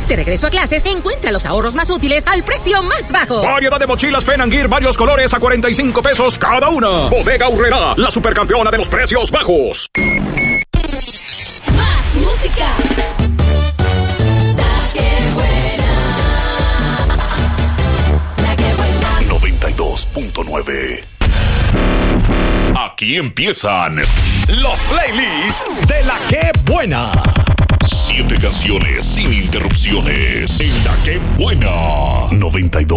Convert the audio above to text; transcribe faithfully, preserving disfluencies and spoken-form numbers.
de regreso a clases, encuentra los ahorros más útiles al precio más bajo. Variedad de mochilas Pen Gear, varios colores a cuarenta y cinco pesos cada una. Bodega Aurrerá, la supercampeona de los precios bajos. Más música. La que buena. La que buena. noventa y dos punto nueve. Aquí empiezan los playlists de La Que Buena. Siete canciones sin interrupciones. En La Que Buena. noventa y dos.